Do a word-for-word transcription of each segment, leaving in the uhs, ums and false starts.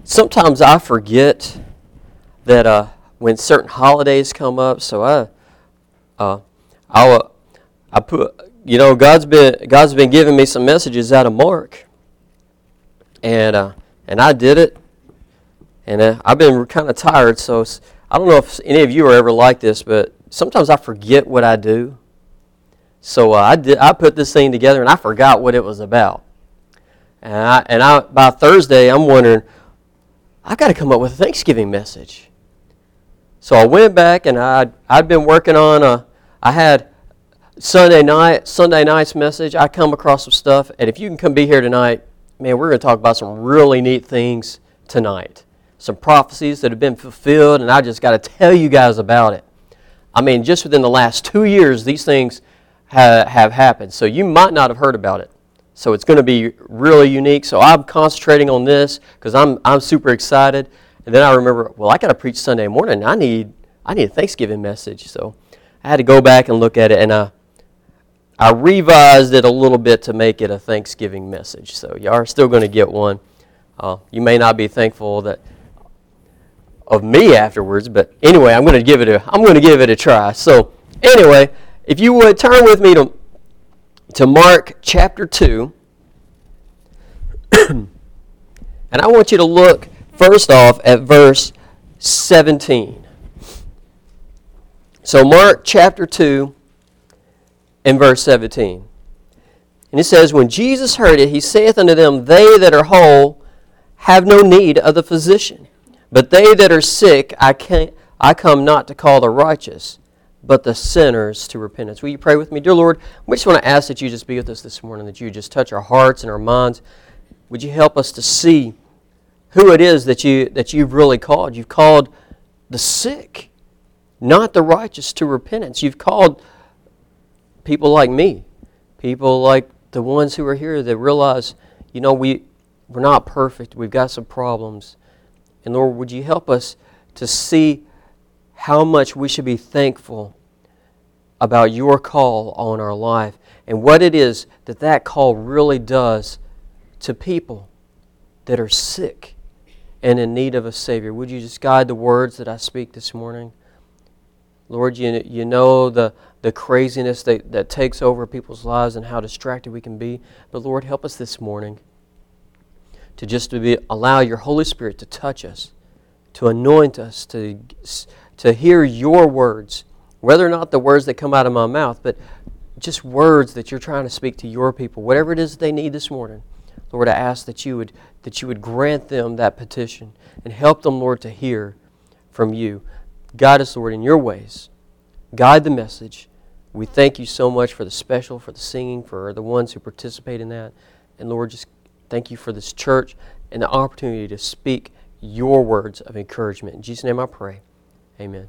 sometimes I forget that uh, when certain holidays come up, so I, uh, I, I put, you know, God's been God's been giving me some messages out of Mark, and uh, and I did it, and uh, I've been kind of tired, so I don't know if any of you are ever like this, but sometimes I forget what I do. So uh, I did. I put this thing together, and I forgot what it was about. And I, and I by Thursday, I'm wondering, I've got to come up with a Thanksgiving message. So I went back, and I'd, I'd been working on a. I had Sunday night, Sunday night's message. I come across some stuff, and if you can come be here tonight, man, we're going to talk about some really neat things tonight. Some prophecies that have been fulfilled, and I just got to tell you guys about it. I mean, just within the last two years, these things ha- have happened. So you might not have heard about it. So it's going to be really unique. So I'm concentrating on this because I'm I'm super excited. And then I remember, well, I got to preach Sunday morning. I need I need a Thanksgiving message. So I had to go back and look at it, and I I revised it a little bit to make it a Thanksgiving message. So you are still going to get one. Uh, you may not be thankful that. Of me afterwards, but anyway, I'm going to give it a I'm going to give it a try. So anyway, if you would turn with me to to Mark chapter two, and I want you to look first off at verse seventeen. So Mark chapter two and verse seventeen, and it says, "When Jesus heard it, he saith unto them, They that are whole have no need of the physician. But they that are sick, I can't, I come not to call the righteous, but the sinners to repentance." Will you pray with me? Dear Lord, we just want to ask that you just be with us this morning, that you just touch our hearts and our minds. Would you help us to see who it is that, you, that you've really called? You've called the sick, not the righteous, to repentance. You've called people like me, people like the ones who are here that realize, you know, we, we're not perfect. We've got some problems. And Lord, would you help us to see how much we should be thankful about your call on our life and what it is that that call really does to people that are sick and in need of a Savior. Would you just guide the words that I speak this morning? Lord, you, you know the, the craziness that, that takes over people's lives and how distracted we can be. But Lord, help us this morning to just to be, allow your Holy Spirit to touch us, to anoint us, to, to hear your words, whether or not the words that come out of my mouth, but just words that you're trying to speak to your people, whatever it is that they need this morning. Lord, I ask that you would that you would grant them that petition and help them, Lord, to hear from you. Guide us, Lord, in your ways. Guide the message. We thank you so much for the special, for the singing, for the ones who participate in that. And Lord, just thank you for this church and the opportunity to speak your words of encouragement. In Jesus' name I pray. Amen.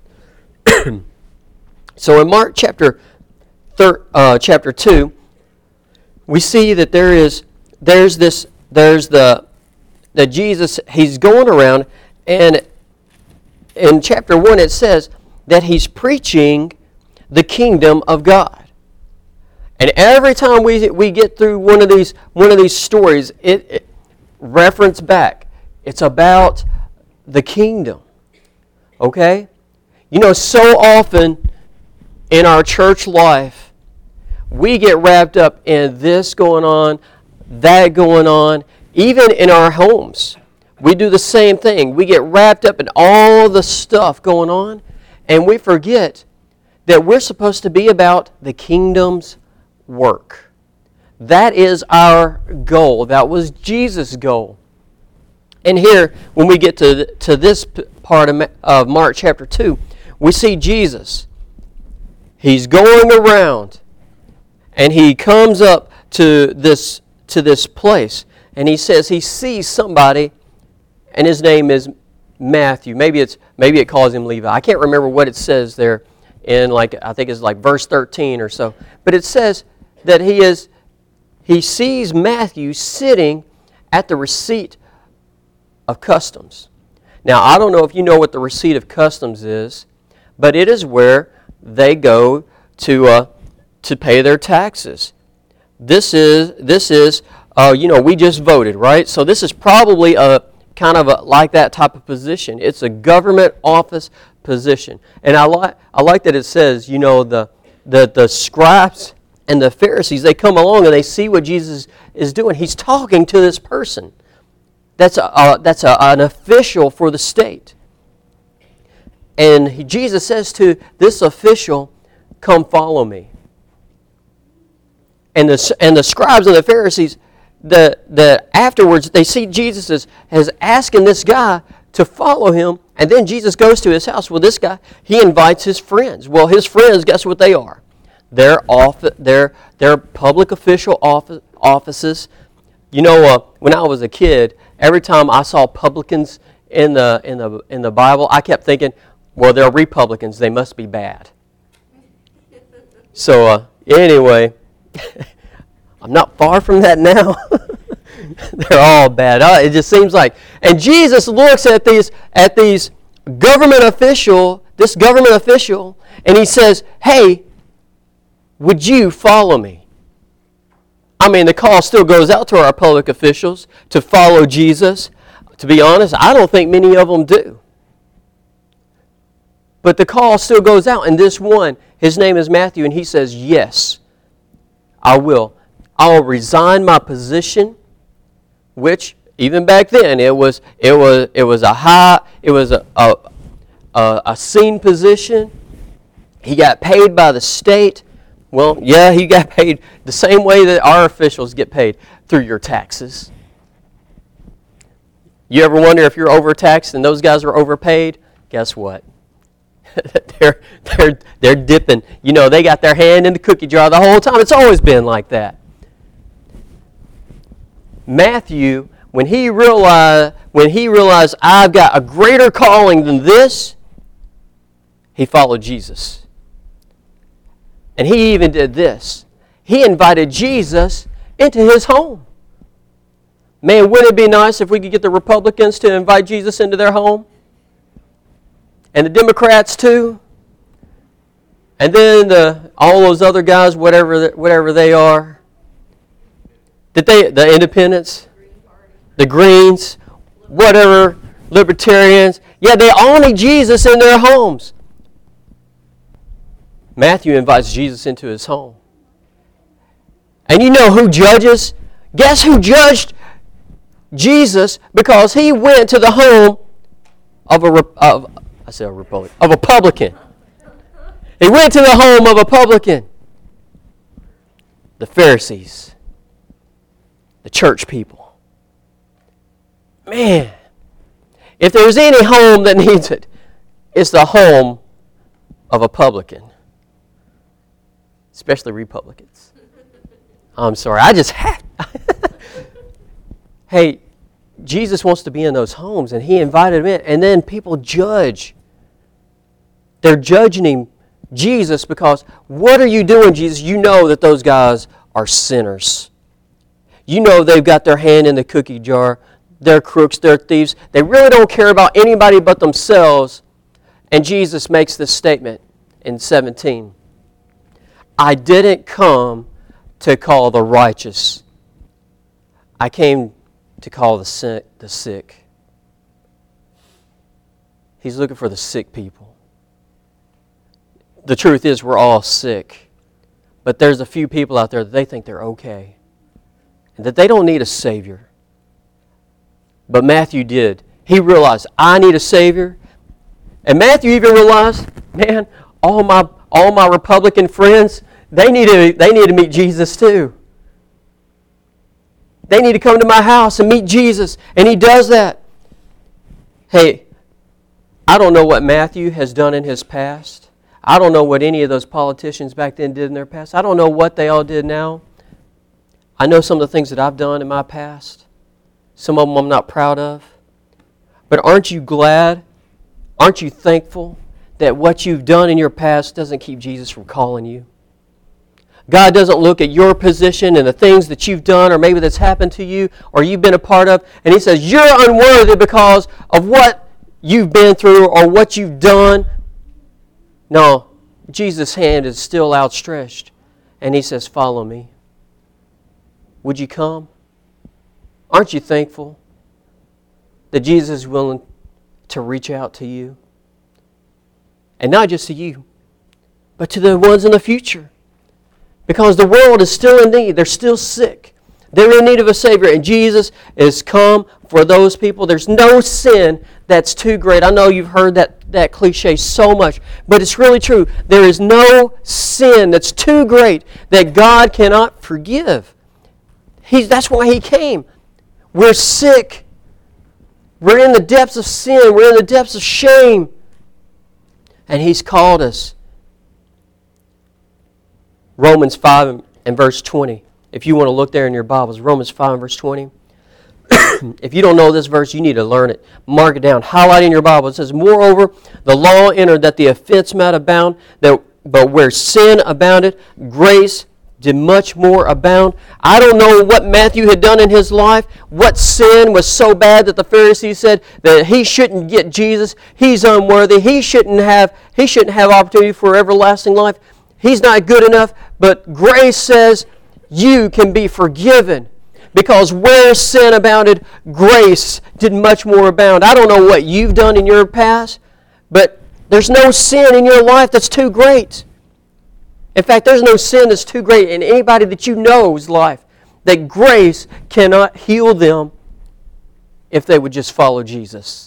So in Mark chapter thir- uh, chapter two, we see that there is there's this there's the that Jesus, he's going around, and in chapter one it says that he's preaching the kingdom of God. And every time we we get through one of these one of these stories, it, it reference back. It's about the kingdom. Okay? You know, so often in our church life, we get wrapped up in this going on, that going on, even in our homes. We do the same thing. We get wrapped up in all the stuff going on, and we forget that we're supposed to be about the kingdom's work. That is our goal. That was Jesus' goal. And here, when we get to, to this part of, of Mark chapter two, we see Jesus. He's going around, and he comes up to this, to this place, and he says he sees somebody, and his name is Matthew. Maybe it's maybe it calls him Levi. I can't remember what it says there in, like, I think it's like verse thirteen or so. But it says that he is he sees Matthew sitting at the receipt of customs. Now, I don't know if you know what the receipt of customs is, but it is where they go to uh, to pay their taxes. This is this is uh, you know, we just voted, right? So this is probably a kind of a, like that type of position. It's a government office position. And I like I like that it says, you know, the the the scribes and the Pharisees, they come along and they see what Jesus is doing. He's talking to this person. That's a, uh, that's a, an official for the state. And he, Jesus says to this official, "Come follow me." And the and the scribes and the Pharisees, the the afterwards they see Jesus is, is asking this guy to follow him, and then Jesus goes to his house. Well, this guy, he invites his friends. Well, his friends, guess what they are? They're off. They're they're public official office, offices. You know, uh, when I was a kid, every time I saw publicans in the in the in the Bible, I kept thinking, well, they're Republicans. They must be bad. So uh, anyway, I'm not far from that now. They're all bad. Uh, it just seems like. And Jesus looks at these at these government official, this government official, and he says, "Hey, would you follow me?" I mean, the call still goes out to our public officials to follow Jesus. To be honest, I don't think many of them do. But the call still goes out, and this one, his name is Matthew, and he says, "Yes, I will. I'll resign my position," which even back then it was it was it was a high it was a a, a, a seen position. He got paid by the state. Well, yeah, he got paid the same way that our officials get paid, through your taxes. You ever wonder if you're overtaxed and those guys are overpaid? Guess what? they're they're they're dipping. You know, they got their hand in the cookie jar the whole time. It's always been like that. Matthew, when he realized when he realized I've got a greater calling than this, he followed Jesus. And he even did this. He invited Jesus into his home. Man, wouldn't it be nice if we could get the Republicans to invite Jesus into their home? And the Democrats too? And then the all those other guys, whatever whatever they are. Did they the independents? The Greens, whatever, libertarians. Yeah, they all need Jesus in their homes. Matthew invites Jesus into his home. And you know who judges? Guess who judged Jesus? Because he went to the home of a of I said a Republican of a publican. He went to the home of a publican. The Pharisees, the church people. Man, if there's any home that needs it, it's the home of a publican. Especially Republicans. I'm sorry, I just had. Hey, Jesus wants to be in those homes, and he invited him in. And then people judge. They're judging him, Jesus, because what are you doing, Jesus? You know that those guys are sinners. You know they've got their hand in the cookie jar. They're crooks, they're thieves. They really don't care about anybody but themselves. And Jesus makes this statement in seventeen. I didn't come to call the righteous. I came to call the sick, the sick. He's looking for the sick people. The truth is we're all sick. But there's a few people out there that they think they're okay. And that they don't need a Savior. But Matthew did. He realized, I need a Savior. And Matthew even realized, man, all my all my Republican friends, they need to they need to meet Jesus too. They need to come to my house and meet Jesus. And he does that. Hey, I don't know what Matthew has done in his past. I don't know what any of those politicians back then did in their past. I don't know what they all did now. I know some of the things that I've done in my past. Some of them I'm not proud of. But aren't you glad? Aren't you thankful that what you've done in your past doesn't keep Jesus from calling you? God doesn't look at your position and the things that you've done or maybe that's happened to you or you've been a part of, and he says, you're unworthy because of what you've been through or what you've done. No, Jesus' hand is still outstretched, and he says, follow me. Would you come? Aren't you thankful? that Jesus is willing to reach out to you? And not just to you, but to the ones in the future. Because the world is still in need. They're still sick. They're in need of a Savior. And Jesus is come for those people. There's no sin that's too great. I know you've heard that, that cliche so much, but it's really true. There is no sin that's too great that God cannot forgive. He's, that's why He came. We're sick. We're in the depths of sin. We're in the depths of shame. And He's called us. Romans five and verse twenty. If you want to look there in your Bibles, Romans five and verse twenty. If you don't know this verse, you need to learn it. Mark it down. Highlight in your Bible. It says, moreover, the law entered that the offense might abound, that, but where sin abounded, grace did much more abound. I don't know what Matthew had done in his life, what sin was so bad that the Pharisees said that he shouldn't get Jesus. He's unworthy. He shouldn't have, he shouldn't have opportunity for everlasting life. He's not good enough. But grace says you can be forgiven. Because where sin abounded, grace did much more abound. I don't know what you've done in your past, but there's no sin in your life that's too great. In fact, there's no sin that's too great in anybody that you know's life that grace cannot heal them if they would just follow Jesus.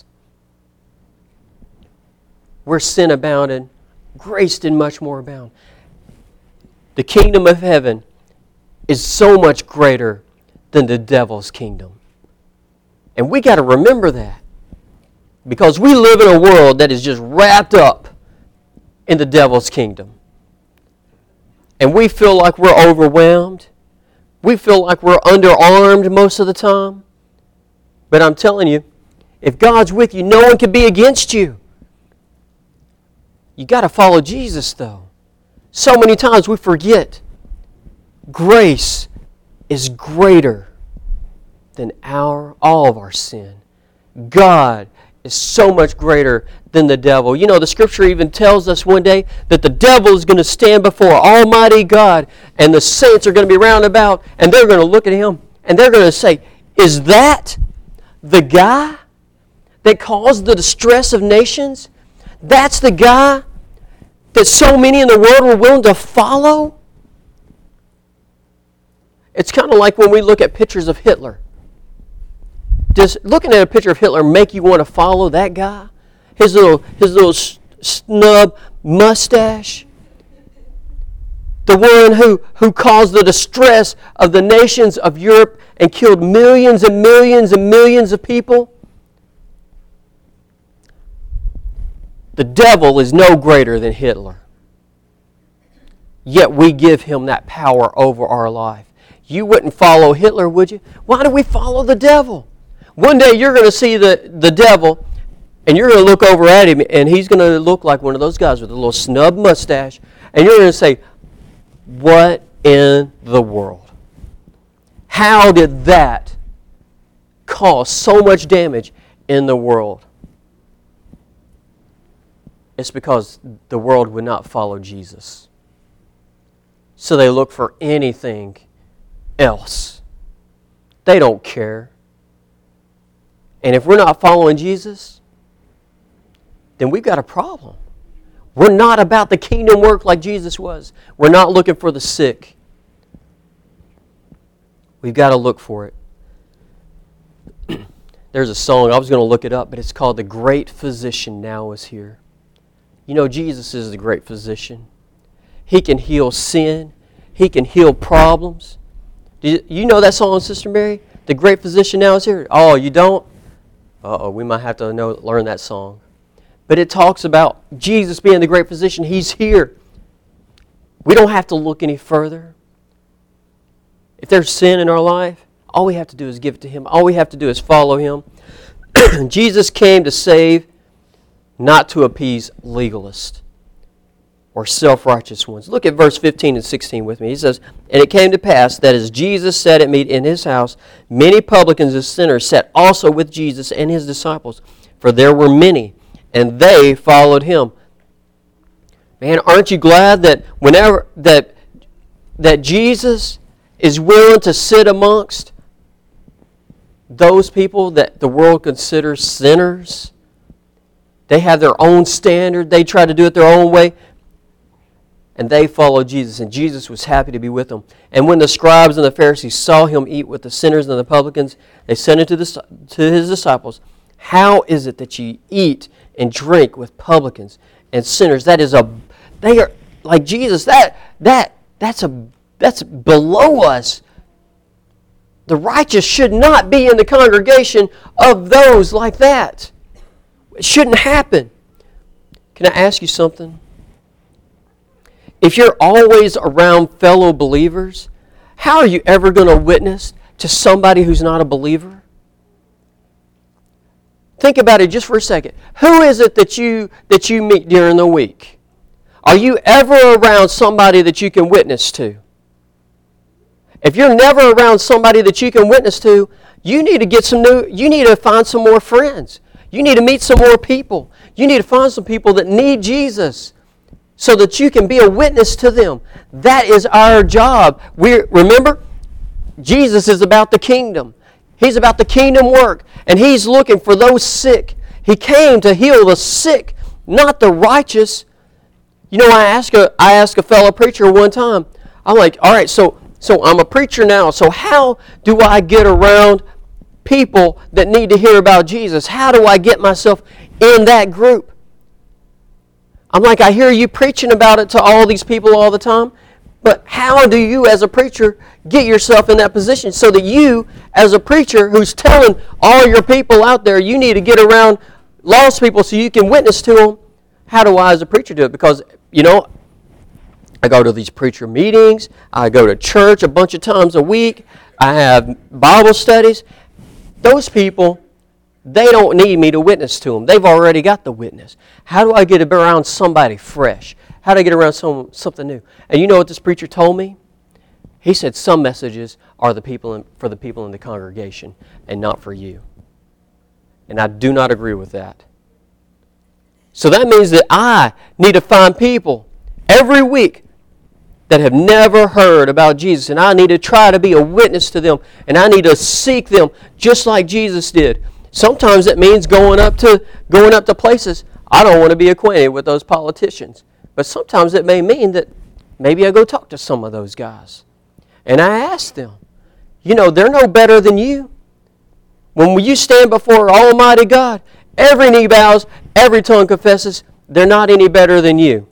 Where sin abounded, grace did much more abound. The kingdom of heaven is so much greater than the devil's kingdom. And we got to remember that. Because we live in a world that is just wrapped up in the devil's kingdom. And we feel like we're overwhelmed. We feel like we're underarmed most of the time. But I'm telling you, if God's with you, no one can be against you. You got to follow Jesus, though. So many times we forget grace is greater than our all of our sin. God is so much greater than the devil. You know, the Scripture even tells us one day that the devil is going to stand before Almighty God and the saints are going to be round about and they're going to look at Him and they're going to say, is that the guy that caused the distress of nations? That's the guy that so many in the world were willing to follow? It's kind of like when we look at pictures of Hitler. Does looking at a picture of Hitler make you want to follow that guy? His little, his little snub mustache? The one who, who caused the distress of the nations of Europe and killed millions and millions and millions of people? The devil is no greater than Hitler. Yet we give him that power over our life. You wouldn't follow Hitler, would you? Why do we follow the devil? One day you're going to see the, the devil, and you're going to look over at him, and he's going to look like one of those guys with a little snub mustache, and you're going to say, what in the world? How did that cause so much damage in the world? It's because the world would not follow Jesus. So they look for anything else. They don't care. And if we're not following Jesus, then we've got a problem. We're not about the kingdom work like Jesus was. We're not looking for the sick. We've got to look for it. There's a song, I was going to look it up, but it's called The Great Physician Now Is Here. You know, Jesus is the great physician. He can heal sin. He can heal problems. Do you know that song, Sister Mary? The great physician now is here. Oh, you don't? Uh-oh, we might have to know, learn that song. But it talks about Jesus being the great physician. He's here. We don't have to look any further. If there's sin in our life, all we have to do is give it to Him. All we have to do is follow Him. Jesus came to save, not to appease legalists or self-righteous ones. Look at verse fifteen and sixteen with me. He says, and it came to pass that as Jesus sat at meat in His house, many publicans and sinners sat also with Jesus and His disciples, for there were many, and they followed Him. Man, aren't you glad that whenever that that Jesus is willing to sit amongst those people that the world considers sinners, they have their own standard. They try to do it their own way. And they followed Jesus. And Jesus was happy to be with them. And when the scribes and the Pharisees saw him eat with the sinners and the publicans, they said unto the, to his disciples, how is it that ye eat and drink with publicans and sinners? That is a, they are, like Jesus, that, that, that's a, that's below us. The righteous should not be in the congregation of those like that. It shouldn't happen. Can I ask you something? If you're always around fellow believers, how are you ever going to witness to somebody who's not a believer? Think about it just for a second. Who is it that you that you meet during the week? Are you ever around somebody that you can witness to? If you're never around somebody that you can witness to, you need to get some new, you need to find some more friends. You need to meet some more people. You need to find some people that need Jesus so that you can be a witness to them. That is our job. We remember, Jesus is about the kingdom. He's about the kingdom work, and He's looking for those sick. He came to heal the sick, not the righteous. You know, I asked a, I asked a fellow preacher one time, I'm like, all right, so, so I'm a preacher now, so how do I get around people that need to hear about Jesus? How do I get myself in that group? I'm like, I hear you preaching about it to all these people all the time, but how do you as a preacher get yourself in that position so that you as a preacher who's telling all your people out there you need to get around lost people so you can witness to them? How do I as a preacher do it? Because, you know, I go to these preacher meetings, I go to church a bunch of times a week, I have Bible studies. Those people, they don't need me to witness to them. They've already got the witness. How do I get around somebody fresh? How do I get around some, something new? And you know what this preacher told me? He said some messages are the people in, for the people in the congregation and not for you. And I do not agree with that. So that means that I need to find people every week that have never heard about Jesus. And I need to try to be a witness to them. And I need to seek them just like Jesus did. Sometimes it means going up to going up to places. I don't want to be acquainted with those politicians. But sometimes it may mean that maybe I go talk to some of those guys. And I ask them, you know, they're no better than you. When you stand before Almighty God, every knee bows, every tongue confesses, they're not any better than you.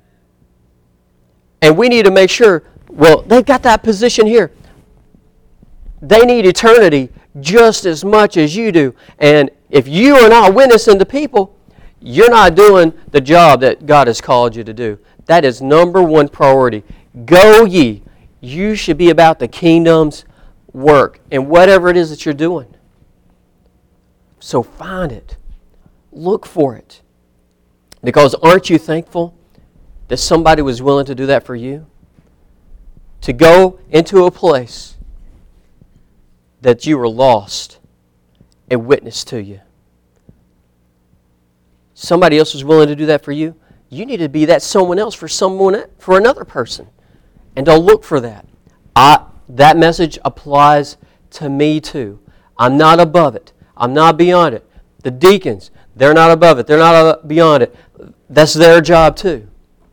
And we need to make sure, well, they've got that position here. They need eternity just as much as you do. And if you are not witnessing to people, you're not doing the job that God has called you to do. That is number one priority. Go ye. You should be about the kingdom's work and whatever it is that you're doing. So find it. Look for it. Because aren't you thankful that somebody was willing to do that for you? To go into a place that you were lost and witness to you. Somebody else was willing to do that for you. You need to be that someone else for someone for another person. And don't look for that. I, that message applies to me too. I'm not above it. I'm not beyond it. The deacons, they're not above it. They're not beyond it. That's their job too.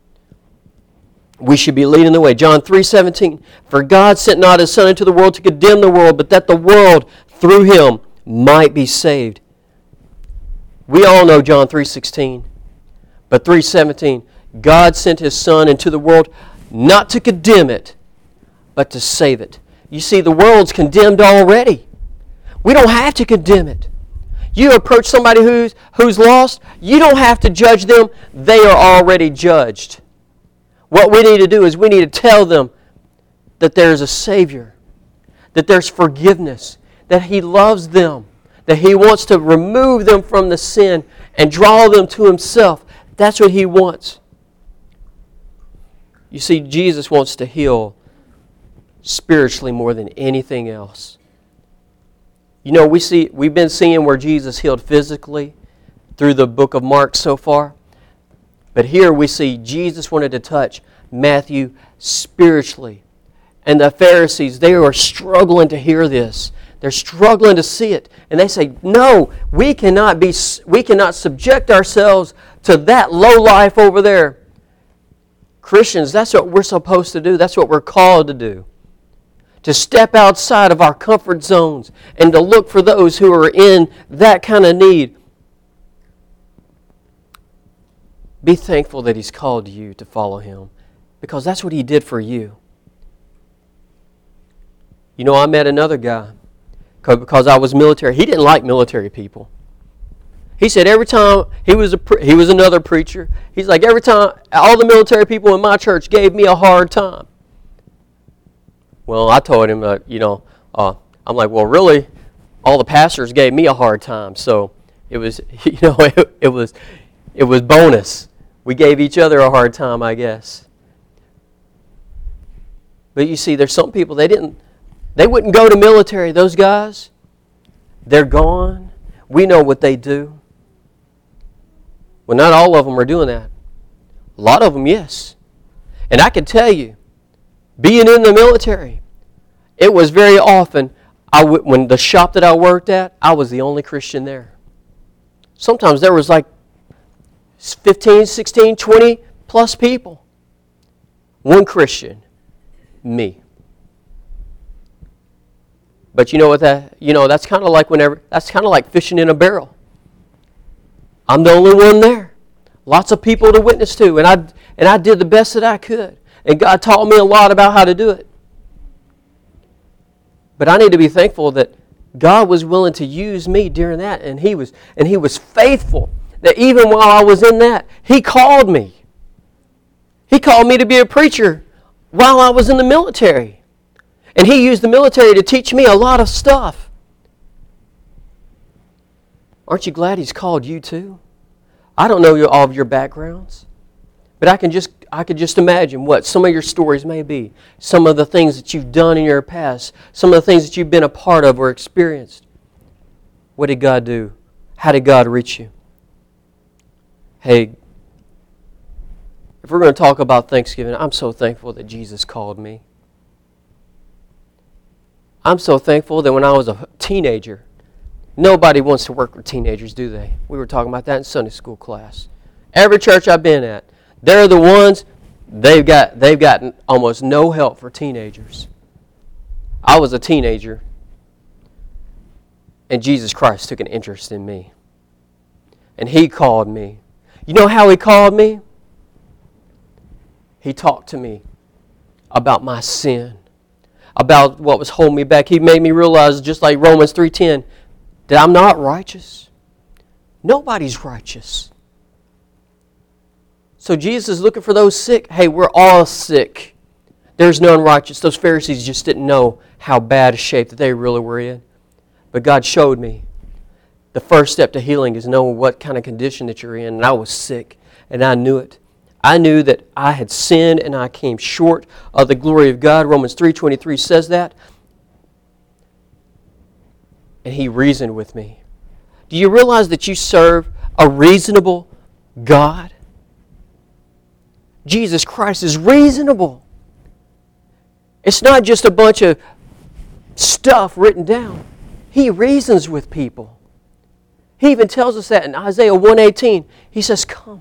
We should be leading the way. John three seventeen. For God sent not His Son into the world to condemn the world, but that the world through Him might be saved. We all know John three sixteen. But three seventeen. God sent His Son into the world not to condemn it, but to save it. You see, the world's condemned already. We don't have to condemn it. You approach somebody who's, who's lost, you don't have to judge them. They are already judged. What we need to do is we need to tell them that there's a Savior, that there's forgiveness, that He loves them, that He wants to remove them from the sin and draw them to Himself. That's what He wants. You see, Jesus wants to heal spiritually more than anything else. You know, we see, we've been seeing where Jesus healed physically through the book of Mark so far. But here we see Jesus wanted to touch Matthew spiritually. And the Pharisees, they were struggling to hear this. They're struggling to see it. And they say, no, we cannot be, we cannot subject ourselves to that low life over there. Christians, that's what we're supposed to do. That's what we're called to do. To step outside of our comfort zones and to look for those who are in that kind of need. Be thankful that He's called you to follow Him, because that's what He did for you. You know, I met another guy because I was military. He didn't like military people. He said every time he was a pre- he was another preacher. He's like, every time all the military people in my church gave me a hard time. Well, I told him, uh, you know, uh, I'm like, well, really, all the pastors gave me a hard time. So it was, you know, it, it was, it was bonus. We gave each other a hard time, I guess. But you see, there's some people, they didn't, they wouldn't go to military. Those guys, they're gone. We know what they do. Well, not all of them are doing that. A lot of them, yes. And I can tell you, being in the military, it was very often, I w- when the shop that I worked at, I was the only Christian there. Sometimes there was like fifteen, sixteen, twenty plus people. One Christian, me. But you know what that, you know, that's kind of like whenever, that's kind of like fishing in a barrel. I'm the only one there. Lots of people to witness to, and I and I did the best that I could. And God taught me a lot about how to do it. But I need to be thankful that God was willing to use me during that, and He was and He was faithful. That even while I was in that, He called me. He called me to be a preacher while I was in the military. And He used the military to teach me a lot of stuff. Aren't you glad He's called you too? I don't know all of your backgrounds, but I can just I could just imagine what some of your stories may be. Some of the things that you've done in your past. Some of the things that you've been a part of or experienced. What did God do? How did God reach you? Hey, if we're going to talk about Thanksgiving, I'm so thankful that Jesus called me. I'm so thankful that when I was a teenager, nobody wants to work with teenagers, do they? We were talking about that in Sunday school class. Every church I've been at, they're the ones, they've got they've gotten almost no help for teenagers. I was a teenager, and Jesus Christ took an interest in me. And He called me. You know how He called me? He talked to me about my sin, about what was holding me back. He made me realize, just like Romans three ten, that I'm not righteous. Nobody's righteous. So Jesus is looking for those sick. Hey, we're all sick. There's none righteous. Those Pharisees just didn't know how bad a shape that they really were in. But God showed me the first step to healing is knowing what kind of condition that you're in. And I was sick, and I knew it. I knew that I had sinned and I came short of the glory of God. Romans three twenty-three says that. And He reasoned with me. Do you realize that you serve a reasonable God? Jesus Christ is reasonable. It's not just a bunch of stuff written down. He reasons with people. He even tells us that in Isaiah one eighteen. He says, come.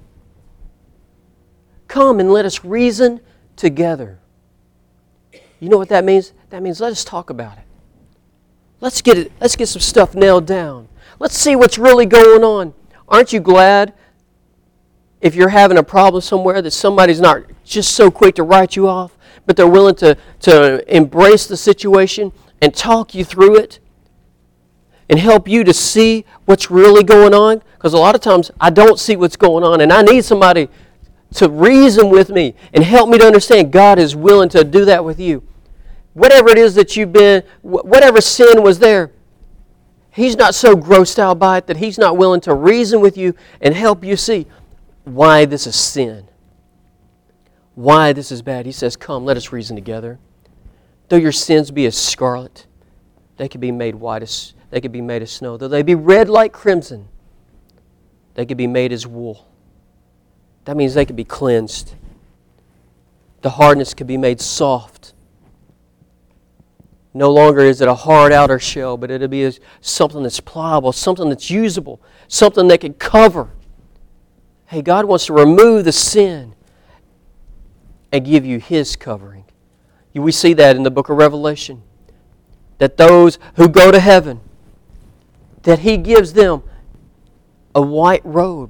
Come and let us reason together. You know what that means? That means let us talk about it. Let's get it. Let's get some stuff nailed down. Let's see what's really going on. Aren't you glad if you're having a problem somewhere that somebody's not just so quick to write you off, but they're willing to, to embrace the situation and talk you through it and help you to see what's really going on? Because a lot of times I don't see what's going on, and I need somebody to reason with me and help me to understand God is willing to do that with you. Whatever it is that you've been, whatever sin was there, He's not so grossed out by it that He's not willing to reason with you and help you see why this is sin, why this is bad. He says, come, let us reason together. Though your sins be as scarlet, they can be made white as, they can be made as snow. Though they be red like crimson, they can be made as wool. That means they can be cleansed. The hardness can be made soft. No longer is it a hard outer shell, but it'll be something that's pliable, something that's usable, something that can cover. Hey, God wants to remove the sin and give you His covering. We see that in the book of Revelation. That those who go to heaven, that He gives them a white robe.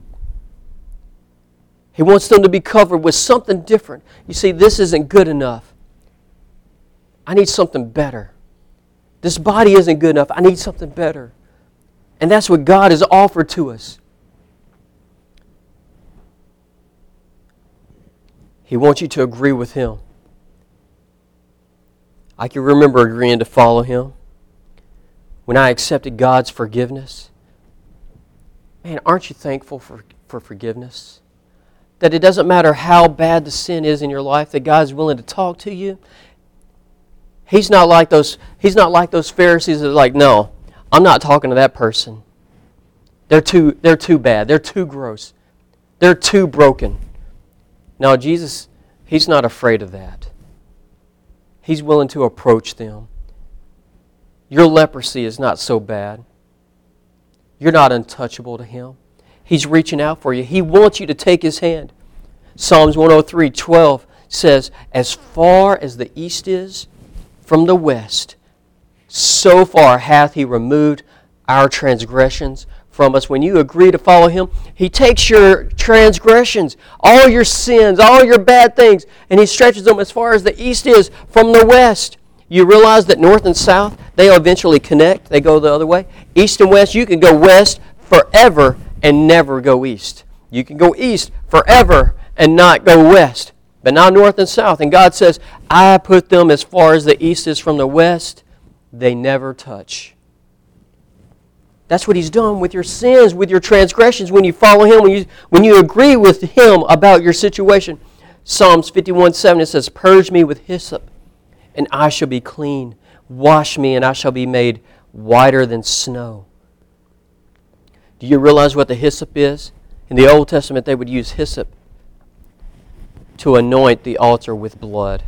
He wants them to be covered with something different. You see, this isn't good enough. I need something better. This body isn't good enough. I need something better. And that's what God has offered to us. He wants you to agree with Him. I can remember agreeing to follow Him when I accepted God's forgiveness. Man, aren't you thankful for, for forgiveness? That it doesn't matter how bad the sin is in your life, that God's willing to talk to you. He's not like those, he's not like those Pharisees that are like, no, I'm not talking to that person. They're too, they're too bad. They're too gross. They're too broken. No, Jesus, He's not afraid of that. He's willing to approach them. Your leprosy is not so bad. You're not untouchable to Him. He's reaching out for you. He wants you to take His hand. Psalms one oh three, twelve says, as far as the east is from the west, so far hath He removed our transgressions from us. When you agree to follow Him, He takes your transgressions, all your sins, all your bad things, and He stretches them as far as the east is from the west. You realize that north and south, they'll eventually connect. They go the other way. East and west, you can go west forever and never go east. You can go east forever and not go west, but not north and south. And God says, I put them as far as the east is from the west. They never touch. That's what He's done with your sins, with your transgressions, when you follow Him, when you, when you agree with Him about your situation. Psalms fifty-one seven, it says, purge me with hyssop, and I shall be clean. Wash me, and I shall be made whiter than snow. Do you realize what the hyssop is? In the Old Testament, they would use hyssop to anoint the altar with blood.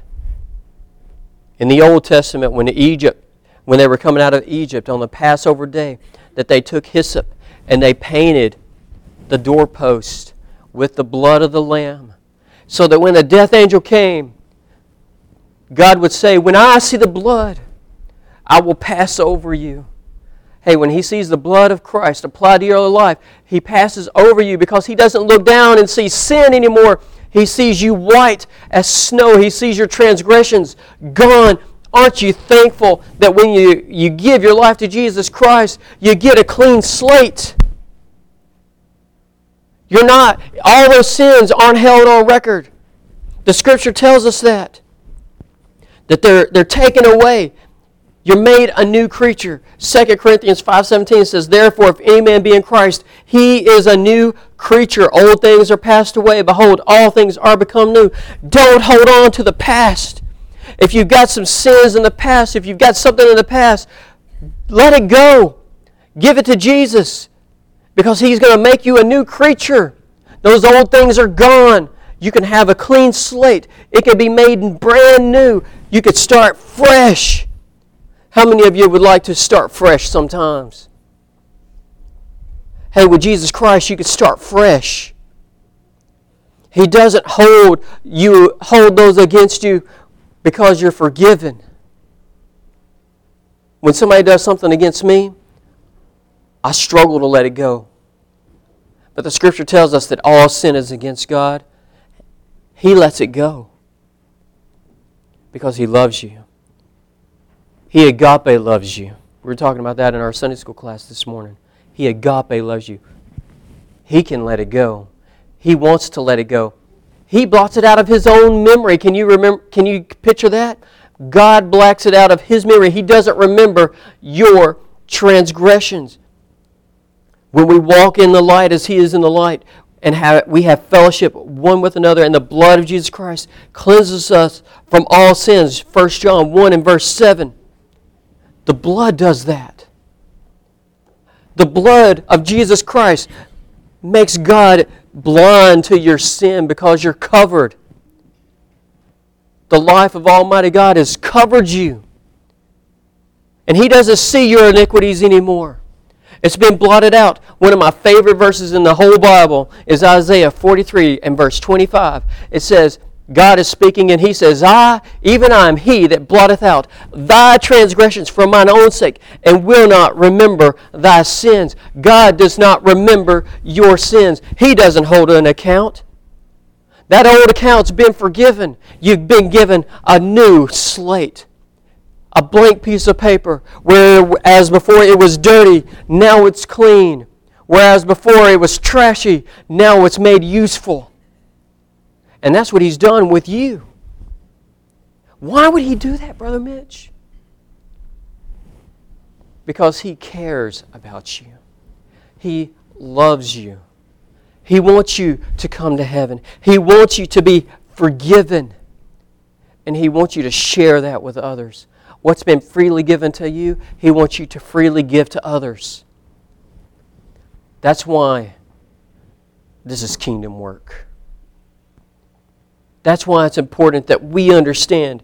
In the Old Testament, when Egypt, when they were coming out of Egypt on the Passover day, that they took hyssop and they painted the doorpost with the blood of the lamb, so that when the death angel came, God would say, when I see the blood, I will pass over you. Hey, when He sees the blood of Christ applied to your life, He passes over you because He doesn't look down and see sin anymore. He sees you white as snow. He sees your transgressions gone. Aren't you thankful that when you, you give your life to Jesus Christ, you get a clean slate? You're not, all those sins aren't held on record. The Scripture tells us that. That they're, they're taken away. You're made a new creature. Second Corinthians five seventeen says, therefore, if any man be in Christ, he is a new creature. Old things are passed away. Behold, all things are become new. Don't hold on to the past. If you've got some sins in the past, if you've got something in the past, let it go. Give it to Jesus, because He's going to make you a new creature. Those old things are gone. You can have a clean slate. It can be made brand new. You could start fresh. How many of you would like to start fresh sometimes? Hey, with Jesus Christ, you could start fresh. He doesn't hold you, hold those against you because you're forgiven. When somebody does something against me, I struggle to let it go. But the Scripture tells us that all sin is against God. He lets it go because He loves you. He agape loves you. We were talking about that in our Sunday school class this morning. He agape loves you. He can let it go. He wants to let it go. He blots it out of His own memory. Can you remember? Can you picture that? God blacks it out of His memory. He doesn't remember your transgressions. When we walk in the light as He is in the light, and have, we have fellowship one with another, and the blood of Jesus Christ cleanses us from all sins. First John one and verse seven. The blood does that. The blood of Jesus Christ makes God blind to your sin because you're covered. The life of Almighty God has covered you. And He doesn't see your iniquities anymore. It's been blotted out. One of my favorite verses in the whole Bible is Isaiah forty-three and verse twenty-five. It says, God is speaking and He says, I, even I am He that blotteth out thy transgressions for mine own sake, and will not remember thy sins. God does not remember your sins. He doesn't hold an account. That old account's been forgiven. You've been given a new slate. A blank piece of paper, whereas before it was dirty, now it's clean. Whereas before it was trashy, now it's made useful. And that's what He's done with you. Why would He do that, Brother Mitch? Because He cares about you. He loves you. He wants you to come to heaven. He wants you to be forgiven. And He wants you to share that with others. What's been freely given to you, He wants you to freely give to others. That's why this is kingdom work. That's why it's important that we understand.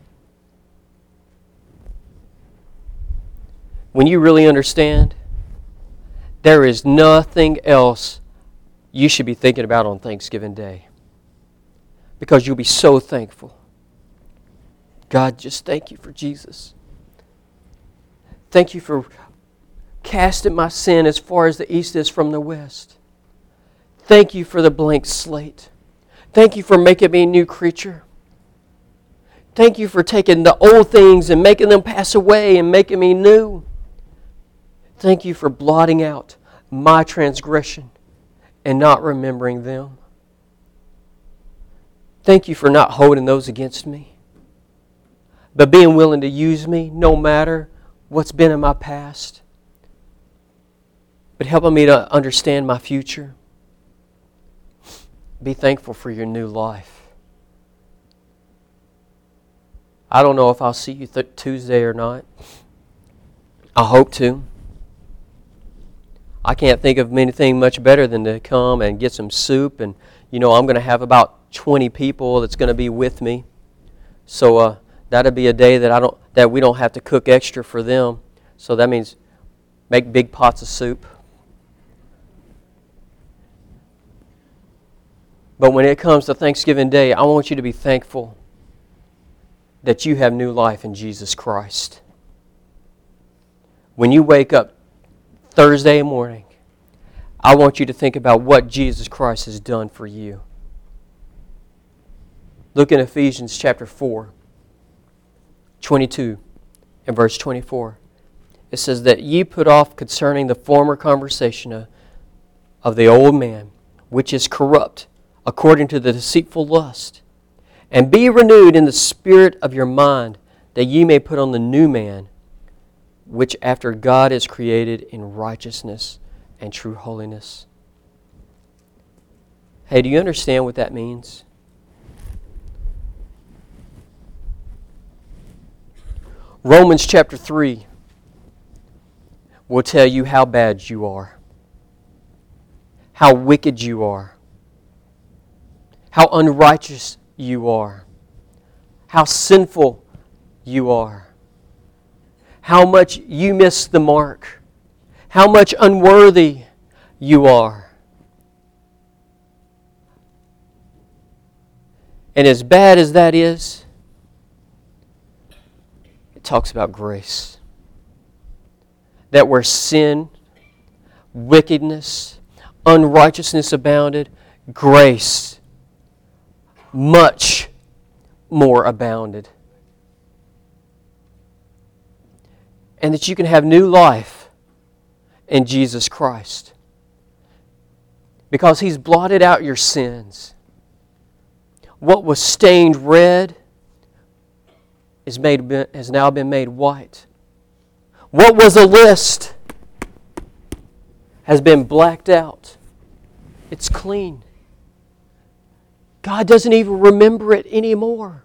When you really understand, there is nothing else you should be thinking about on Thanksgiving Day. Because you'll be so thankful. God, just thank you for Jesus. Thank you for casting my sin as far as the east is from the west. Thank you for the blank slate. Thank you for making me a new creature. Thank you for taking the old things and making them pass away and making me new. Thank you for blotting out my transgression and not remembering them. Thank you for not holding those against me, but being willing to use me no matter what's been in my past, but helping me to understand my future. Be thankful for your new life. I don't know if I'll see you th- Tuesday or not. I hope to. I can't think of anything much better than to come and get some soup, and you know I'm going to have about twenty people that's going to be with me. So uh, that'll be a day that I don't that we don't have to cook extra for them. So that means make big pots of soup. But when it comes to Thanksgiving Day, I want you to be thankful that you have new life in Jesus Christ. When you wake up Thursday morning, I want you to think about what Jesus Christ has done for you. Look in Ephesians chapter four, twenty-two and verse twenty-four. It says that ye put off concerning the former conversation of, of the old man, which is corrupt, according to the deceitful lust, and be renewed in the spirit of your mind, that ye may put on the new man, which after God is created in righteousness and true holiness. Hey, do you understand what that means? Romans chapter three will tell you how bad you are, how wicked you are, how unrighteous you are, how sinful you are, how much you miss the mark, how much unworthy you are. And as bad as that is, it talks about grace. That where sin, wickedness, unrighteousness abounded, grace much more abounded. And that you can have new life in Jesus Christ. Because He's blotted out your sins. What was stained red is made, has now been made white. What was a list has been blacked out. It's clean. God doesn't even remember it anymore.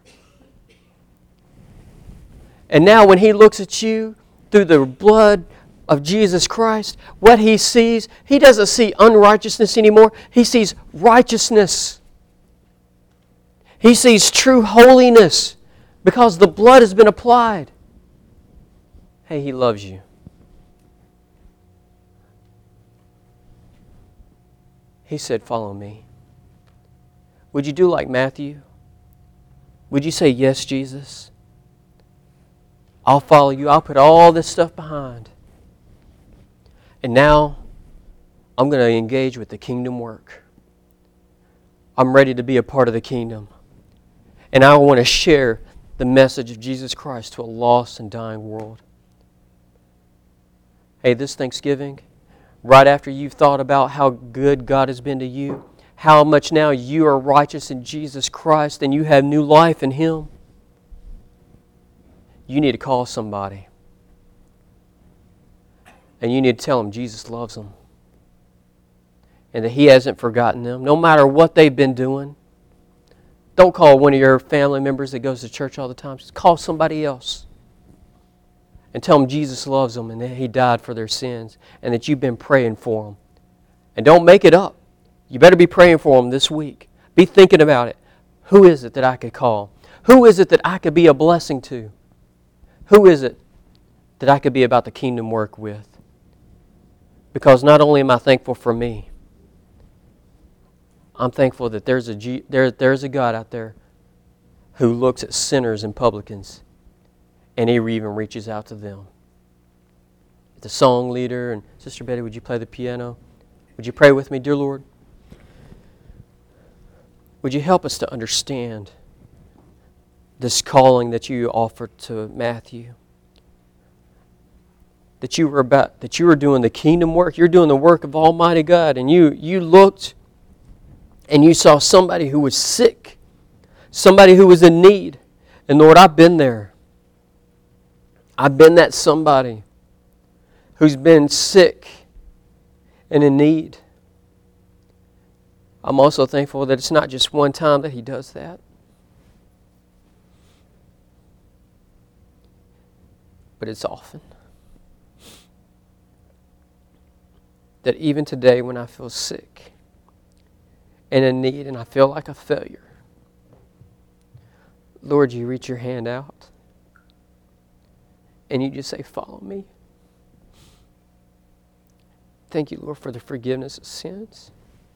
And now when He looks at you through the blood of Jesus Christ, what He sees, He doesn't see unrighteousness anymore. He sees righteousness. He sees true holiness because the blood has been applied. Hey, He loves you. He said, follow me. Would you do like Matthew? Would you say, yes, Jesus? I'll follow you. I'll put all this stuff behind. And now, I'm going to engage with the kingdom work. I'm ready to be a part of the kingdom. And I want to share the message of Jesus Christ to a lost and dying world. Hey, this Thanksgiving, right after you've thought about how good God has been to you, how much now you are righteous in Jesus Christ and you have new life in Him, you need to call somebody. And you need to tell them Jesus loves them. And that He hasn't forgotten them, no matter what they've been doing. Don't call one of your family members that goes to church all the time. Just call somebody else. And tell them Jesus loves them and that He died for their sins. And that you've been praying for them. And don't make it up. You better be praying for them this week. Be thinking about it. Who is it that I could call? Who is it that I could be a blessing to? Who is it that I could be about the kingdom work with? Because not only am I thankful for me, I'm thankful that there's a, G, there, there's a God out there who looks at sinners and publicans and He even reaches out to them. The song leader, and Sister Betty, would you play the piano? Would you pray with me, dear Lord? Would you help us to understand this calling that you offered to Matthew? That you were about, that you were doing the kingdom work. You're doing the work of Almighty God, and you you looked and you saw somebody who was sick, somebody who was in need. And Lord, I've been there. I've been that somebody who's been sick and in need. I'm also thankful that it's not just one time that He does that. But it's often. That even today when I feel sick and in need and I feel like a failure, Lord, you reach your hand out and you just say, follow me. Thank you, Lord, for the forgiveness of sins.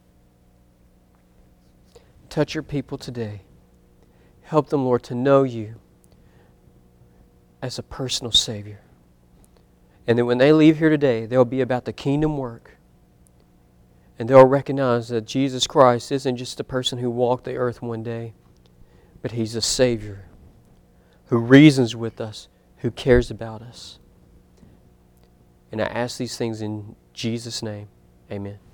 Touch your people today. Help them, Lord, to know you as a personal Savior. And that when they leave here today, they'll be about the kingdom work. And they'll recognize that Jesus Christ isn't just a person who walked the earth one day, but He's a Savior who reasons with us, who cares about us. And I ask these things in Jesus' name. Amen.